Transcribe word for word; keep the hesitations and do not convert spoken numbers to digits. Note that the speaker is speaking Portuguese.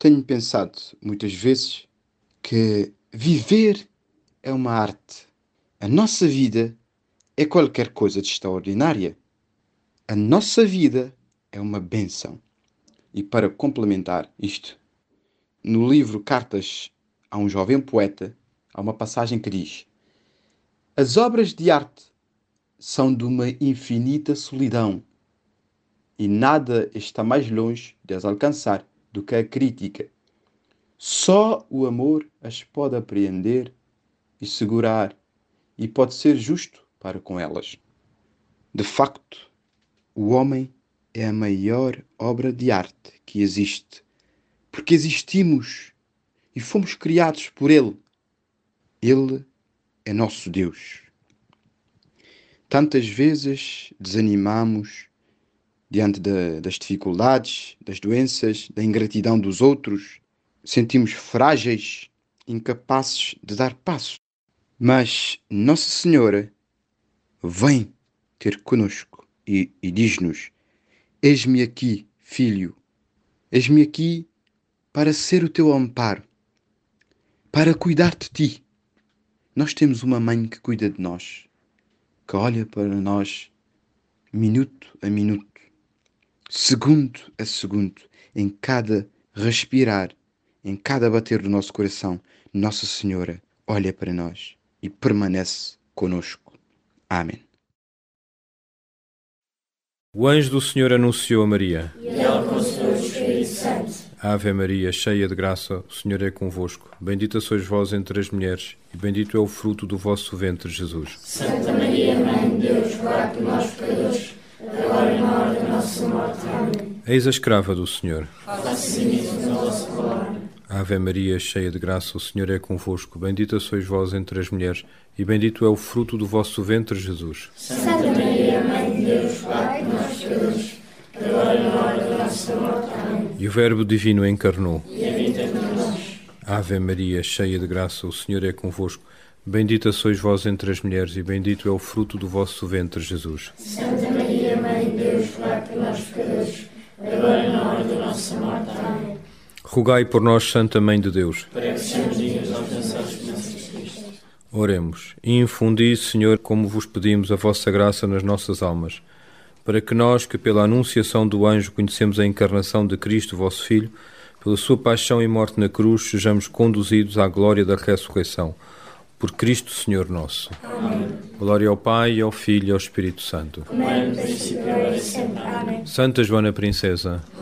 Tenho pensado muitas vezes que viver é uma arte. A nossa vida é qualquer coisa de extraordinária. A nossa vida é uma bênção. E para complementar isto, no livro Cartas a um Jovem Poeta, há uma passagem que diz: as obras de arte são de uma infinita solidão e nada está mais longe de as alcançar do que a crítica. Só o amor as pode apreender e segurar e pode ser justo para com elas. De facto, o homem é a maior obra de arte que existe, porque existimos e fomos criados por Ele. Ele é nosso Deus. Tantas vezes desanimamos diante de, das dificuldades, das doenças, da ingratidão dos outros. Sentimos frágeis, incapazes de dar passo. Mas Nossa Senhora vem ter conosco e, e diz-nos: eis-me aqui, filho, eis-me aqui para ser o teu amparo, para cuidar de ti. Nós temos uma mãe que cuida de nós, que olha para nós minuto a minuto, segundo a segundo, em cada respirar, em cada bater do nosso coração. Nossa Senhora olha para nós e permanece conosco. Amém. O anjo do Senhor anunciou a Maria. E ela concebeu o Espírito Santo. Ave Maria, cheia de graça, o Senhor é convosco. Bendita sois vós entre as mulheres, e bendito é o fruto do vosso ventre, Jesus. Santa Maria, Mãe de Deus, rogai por nós, pecadores, agora e na hora da nossa morte. Amém. Eis a escrava do Senhor. Faça-se em mim a vossa palavra. Ave Maria, cheia de graça, o Senhor é convosco. Bendita sois vós entre as mulheres, e bendito é o fruto do vosso ventre, Jesus. Santa Maria, Mãe de Deus, rogai por nós, pecadores, agora e na hora da nossa morte. Amém. E o Verbo Divino encarnou. E habita entre nós. Ave Maria, cheia de graça, o Senhor é convosco. Bendita sois vós entre as mulheres, e bendito é o fruto do vosso ventre, Jesus. Santa Maria, Mãe de Deus, rogai por nós, pecadores, agora e na hora da nossa morte. Amém. Rogai por nós, Santa Mãe de Deus. Para que sejamos dignos de alcançar as bênçãos de Cristo. Oremos. E infundi, Senhor, como vos pedimos, a vossa graça nas nossas almas, para que nós, que pela anunciação do anjo conhecemos a encarnação de Cristo, vosso Filho, pela sua paixão e morte na cruz, sejamos conduzidos à glória da ressurreição. Por Cristo, Senhor nosso. Amém. Glória ao Pai, ao Filho e ao Espírito Santo. Como é no princípio, agora e sempre. Amém. Santa Joana Princesa,